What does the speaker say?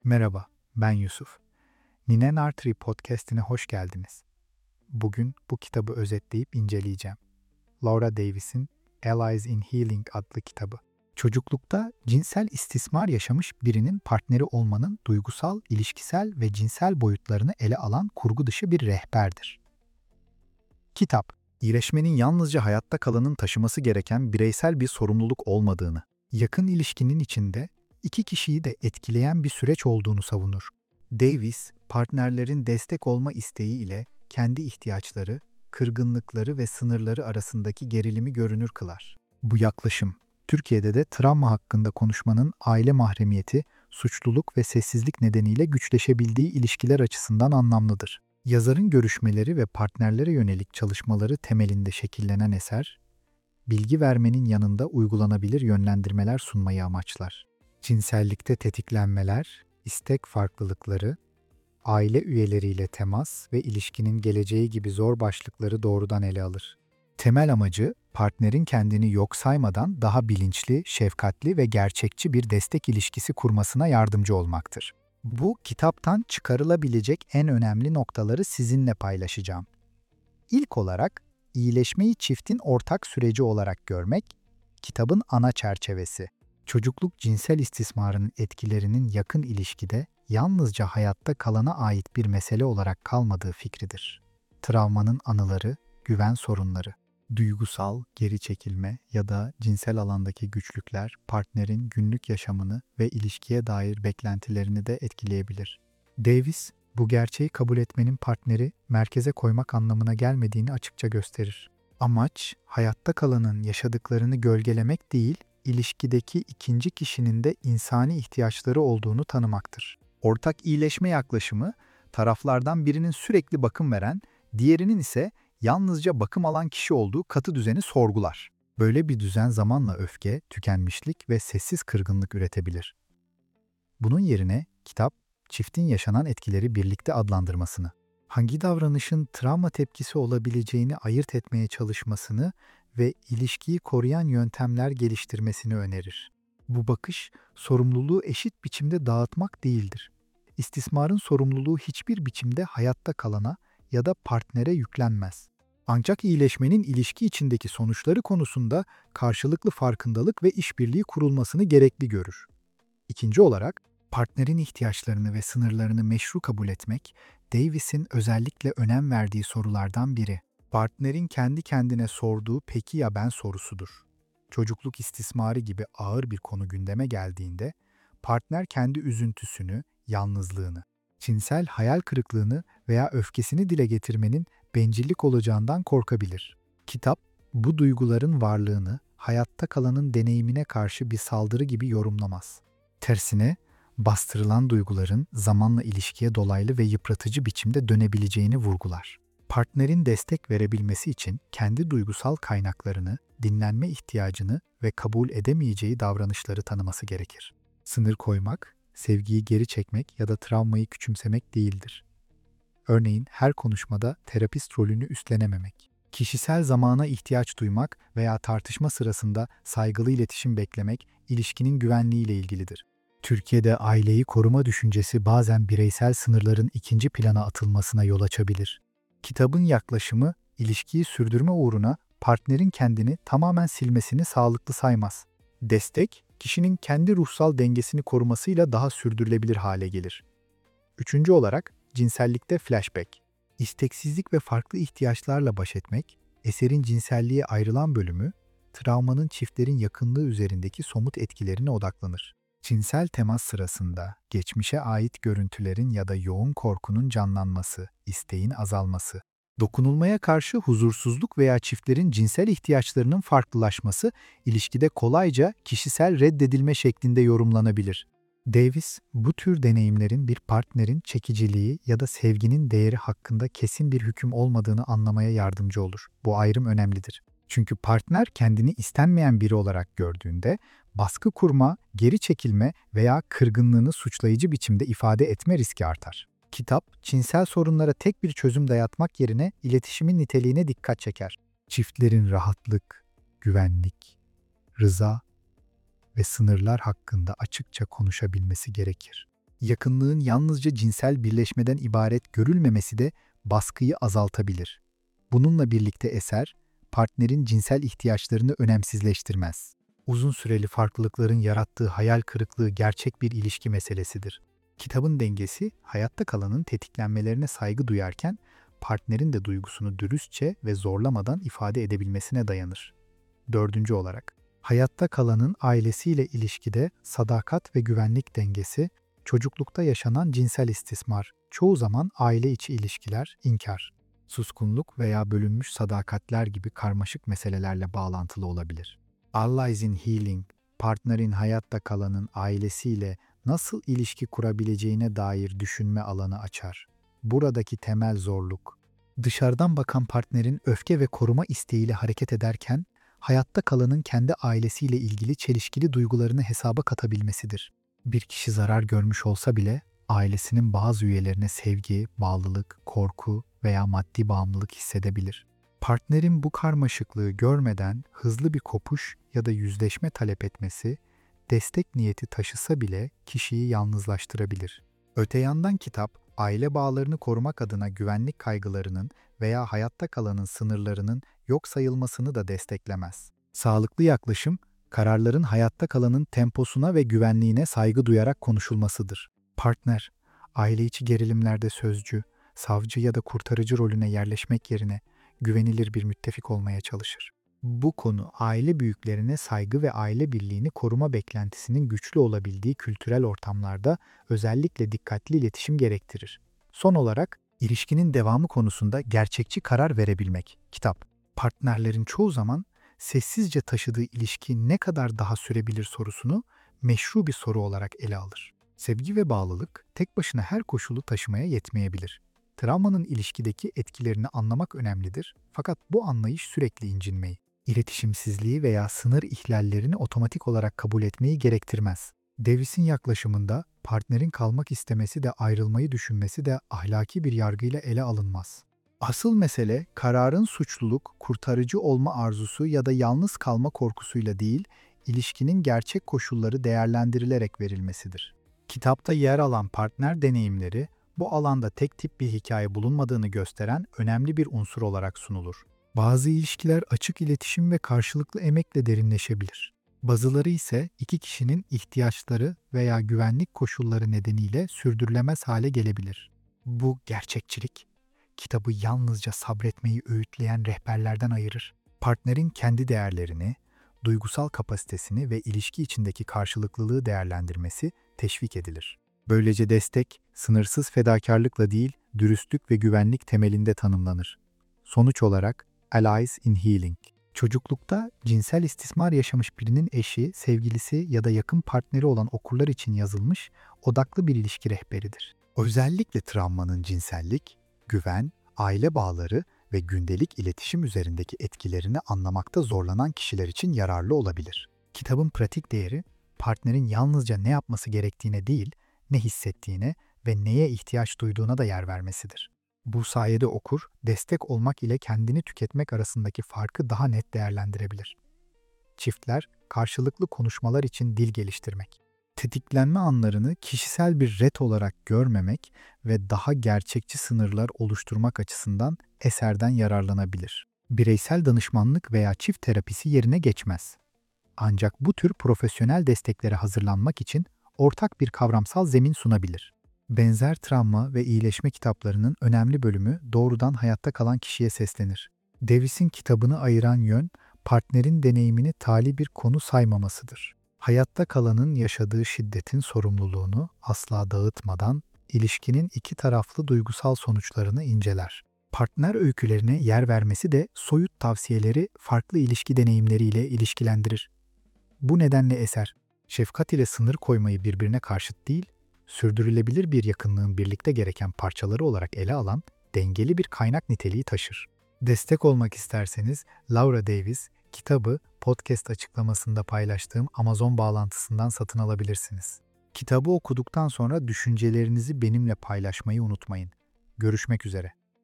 Merhaba, ben Yusuf. Ninen Artery Podcast'ine hoş geldiniz. Bugün bu kitabı özetleyip inceleyeceğim. Laura Davis'in Allies in Healing adlı kitabı. Çocuklukta cinsel istismar yaşamış birinin partneri olmanın duygusal, ilişkisel ve cinsel boyutlarını ele alan kurgu dışı bir rehberdir. Kitap, iyileşmenin yalnızca hayatta kalanın taşıması gereken bireysel bir sorumluluk olmadığını, yakın ilişkinin içinde iki kişiyi de etkileyen bir süreç olduğunu savunur. Davis, partnerlerin destek olma isteği ile kendi ihtiyaçları, kırgınlıkları ve sınırları arasındaki gerilimi görünür kılar. Bu yaklaşım, Türkiye'de de travma hakkında konuşmanın aile mahremiyeti, suçluluk ve sessizlik nedeniyle güçleşebildiği ilişkiler açısından anlamlıdır. Yazarın görüşmeleri ve partnerlere yönelik çalışmaları temelinde şekillenen eser, bilgi vermenin yanında uygulanabilir yönlendirmeler sunmayı amaçlar. Cinsellikte tetiklenmeler, istek farklılıkları, aile üyeleriyle temas ve ilişkinin geleceği gibi zor başlıkları doğrudan ele alır. Temel amacı, partnerin kendini yok saymadan daha bilinçli, şefkatli ve gerçekçi bir destek ilişkisi kurmasına yardımcı olmaktır. Bu kitaptan çıkarılabilecek en önemli noktaları sizinle paylaşacağım. İlk olarak, iyileşmeyi çiftin ortak süreci olarak görmek, kitabın ana çerçevesi. Çocukluk cinsel istismarının etkilerinin yakın ilişkide yalnızca hayatta kalana ait bir mesele olarak kalmadığı fikridir. Travmanın anıları, güven sorunları, duygusal geri çekilme ya da cinsel alandaki güçlükler partnerin günlük yaşamını ve ilişkiye dair beklentilerini de etkileyebilir. Davis, bu gerçeği kabul etmenin partneri merkeze koymak anlamına gelmediğini açıkça gösterir. Amaç, hayatta kalanın yaşadıklarını gölgelemek değil, ilişkideki ikinci kişinin de insani ihtiyaçları olduğunu tanımaktır. Ortak iyileşme yaklaşımı, taraflardan birinin sürekli bakım veren, diğerinin ise yalnızca bakım alan kişi olduğu katı düzeni sorgular. Böyle bir düzen zamanla öfke, tükenmişlik ve sessiz kırgınlık üretebilir. Bunun yerine kitap, çiftin yaşanan etkileri birlikte adlandırmasını, hangi davranışın travma tepkisi olabileceğini ayırt etmeye çalışmasını ve ilişkiyi koruyan yöntemler geliştirmesini önerir. Bu bakış, sorumluluğu eşit biçimde dağıtmak değildir. İstismarın sorumluluğu hiçbir biçimde hayatta kalana ya da partnere yüklenmez. Ancak iyileşmenin ilişki içindeki sonuçları konusunda karşılıklı farkındalık ve işbirliği kurulmasını gerekli görür. İkinci olarak, partnerin ihtiyaçlarını ve sınırlarını meşru kabul etmek, Davis'in özellikle önem verdiği sorulardan biri. Partnerin kendi kendine sorduğu "peki ya ben" sorusudur. Çocukluk istismarı gibi ağır bir konu gündeme geldiğinde, partner kendi üzüntüsünü, yalnızlığını, cinsel hayal kırıklığını veya öfkesini dile getirmenin bencillik olacağından korkabilir. Kitap, bu duyguların varlığını hayatta kalanın deneyimine karşı bir saldırı gibi yorumlamaz. Tersine, bastırılan duyguların zamanla ilişkiye dolaylı ve yıpratıcı biçimde dönebileceğini vurgular. Partnerin destek verebilmesi için kendi duygusal kaynaklarını, dinlenme ihtiyacını ve kabul edemeyeceği davranışları tanıması gerekir. Sınır koymak, sevgiyi geri çekmek ya da travmayı küçümsemek değildir. Örneğin her konuşmada terapist rolünü üstlenememek. Kişisel zamana ihtiyaç duymak veya tartışma sırasında saygılı iletişim beklemek ilişkinin güvenliğiyle ilgilidir. Türkiye'de aileyi koruma düşüncesi bazen bireysel sınırların ikinci plana atılmasına yol açabilir. Kitabın yaklaşımı, ilişkiyi sürdürme uğruna partnerin kendini tamamen silmesini sağlıklı saymaz. Destek, kişinin kendi ruhsal dengesini korumasıyla daha sürdürülebilir hale gelir. Üçüncü olarak, cinsellikte flashback. İsteksizlik ve farklı ihtiyaçlarla baş etmek, eserin cinselliğe ayrılan bölümü, travmanın çiftlerin yakınlığı üzerindeki somut etkilerine odaklanır. Cinsel temas sırasında geçmişe ait görüntülerin ya da yoğun korkunun canlanması, isteğin azalması, dokunulmaya karşı huzursuzluk veya çiftlerin cinsel ihtiyaçlarının farklılaşması, ilişkide kolayca kişisel reddedilme şeklinde yorumlanabilir. Davis, bu tür deneyimlerin bir partnerin çekiciliği ya da sevginin değeri hakkında kesin bir hüküm olmadığını anlamaya yardımcı olur. Bu ayrım önemlidir. Çünkü partner kendini istenmeyen biri olarak gördüğünde, baskı kurma, geri çekilme veya kırgınlığını suçlayıcı biçimde ifade etme riski artar. Kitap, cinsel sorunlara tek bir çözüm dayatmak yerine iletişimin niteliğine dikkat çeker. Çiftlerin rahatlık, güvenlik, rıza ve sınırlar hakkında açıkça konuşabilmesi gerekir. Yakınlığın yalnızca cinsel birleşmeden ibaret görülmemesi de baskıyı azaltabilir. Bununla birlikte eser, partnerin cinsel ihtiyaçlarını önemsizleştirmez. Uzun süreli farklılıkların yarattığı hayal kırıklığı gerçek bir ilişki meselesidir. Kitabın dengesi, hayatta kalanın tetiklenmelerine saygı duyarken, partnerin de duygusunu dürüstçe ve zorlamadan ifade edebilmesine dayanır. Dördüncü olarak, hayatta kalanın ailesiyle ilişkide sadakat ve güvenlik dengesi, çocuklukta yaşanan cinsel istismar, çoğu zaman aile içi ilişkiler, inkar, suskunluk veya bölünmüş sadakatler gibi karmaşık meselelerle bağlantılı olabilir. Allies in Healing, partnerin hayatta kalanın ailesiyle nasıl ilişki kurabileceğine dair düşünme alanı açar. Buradaki temel zorluk, dışarıdan bakan partnerin öfke ve koruma isteğiyle hareket ederken, hayatta kalanın kendi ailesiyle ilgili çelişkili duygularını hesaba katabilmesidir. Bir kişi zarar görmüş olsa bile, ailesinin bazı üyelerine sevgi, bağlılık, korku veya maddi bağımlılık hissedebilir. Partnerin bu karmaşıklığı görmeden hızlı bir kopuş ya da yüzleşme talep etmesi, destek niyeti taşısa bile kişiyi yalnızlaştırabilir. Öte yandan kitap, aile bağlarını korumak adına güvenlik kaygılarının veya hayatta kalanın sınırlarının yok sayılmasını da desteklemez. Sağlıklı yaklaşım, kararların hayatta kalanın temposuna ve güvenliğine saygı duyarak konuşulmasıdır. Partner, aile içi gerilimlerde sözcü, savcı ya da kurtarıcı rolüne yerleşmek yerine güvenilir bir müttefik olmaya çalışır. Bu konu aile büyüklerine saygı ve aile birliğini koruma beklentisinin güçlü olabildiği kültürel ortamlarda özellikle dikkatli iletişim gerektirir. Son olarak, ilişkinin devamı konusunda gerçekçi karar verebilmek. Kitap, partnerlerin çoğu zaman sessizce taşıdığı ilişki ne kadar daha sürebilir sorusunu meşru bir soru olarak ele alır. Sevgi ve bağlılık tek başına her koşulu taşımaya yetmeyebilir. Travmanın ilişkideki etkilerini anlamak önemlidir, fakat bu anlayış sürekli incinmeyi, iletişimsizliği veya sınır ihlallerini otomatik olarak kabul etmeyi gerektirmez. Davis'in yaklaşımında partnerin kalmak istemesi de ayrılmayı düşünmesi de ahlaki bir yargıyla ele alınmaz. Asıl mesele kararın suçluluk, kurtarıcı olma arzusu ya da yalnız kalma korkusuyla değil, ilişkinin gerçek koşulları değerlendirilerek verilmesidir. Kitapta yer alan partner deneyimleri, bu alanda tek tip bir hikaye bulunmadığını gösteren önemli bir unsur olarak sunulur. Bazı ilişkiler açık iletişim ve karşılıklı emekle derinleşebilir. Bazıları ise iki kişinin ihtiyaçları veya güvenlik koşulları nedeniyle sürdürülemez hale gelebilir. Bu gerçekçilik, kitabı yalnızca sabretmeyi öğütleyen rehberlerden ayırır. Partnerin kendi değerlerini, duygusal kapasitesini ve ilişki içindeki karşılıklılığı değerlendirmesi teşvik edilir. Böylece destek, sınırsız fedakarlıkla değil, dürüstlük ve güvenlik temelinde tanımlanır. Sonuç olarak, Allies in Healing, çocuklukta cinsel istismar yaşamış birinin eşi, sevgilisi ya da yakın partneri olan okurlar için yazılmış odaklı bir ilişki rehberidir. Özellikle travmanın cinsellik, güven, aile bağları ve gündelik iletişim üzerindeki etkilerini anlamakta zorlanan kişiler için yararlı olabilir. Kitabın pratik değeri, partnerin yalnızca ne yapması gerektiğine değil, ne hissettiğine ve neye ihtiyaç duyduğuna da yer vermesidir. Bu sayede okur, destek olmak ile kendini tüketmek arasındaki farkı daha net değerlendirebilir. Çiftler, karşılıklı konuşmalar için dil geliştirmek. Tetiklenme anlarını kişisel bir ret olarak görmemek ve daha gerçekçi sınırlar oluşturmak açısından eserden yararlanabilir. Bireysel danışmanlık veya çift terapisi yerine geçmez. Ancak bu tür profesyonel desteklere hazırlanmak için ortak bir kavramsal zemin sunabilir. Benzer travma ve iyileşme kitaplarının önemli bölümü doğrudan hayatta kalan kişiye seslenir. Davis'in kitabını ayıran yön, partnerin deneyimini tali bir konu saymamasıdır. Hayatta kalanın yaşadığı şiddetin sorumluluğunu asla dağıtmadan, ilişkinin iki taraflı duygusal sonuçlarını inceler. Partner öykülerine yer vermesi de soyut tavsiyeleri farklı ilişki deneyimleriyle ilişkilendirir. Bu nedenle eser, şefkat ile sınır koymayı birbirine karşıt değil, sürdürülebilir bir yakınlığın birlikte gereken parçaları olarak ele alan dengeli bir kaynak niteliği taşır. Destek olmak isterseniz Laura Davis kitabı podcast açıklamasında paylaştığım Amazon bağlantısından satın alabilirsiniz. Kitabı okuduktan sonra düşüncelerinizi benimle paylaşmayı unutmayın. Görüşmek üzere.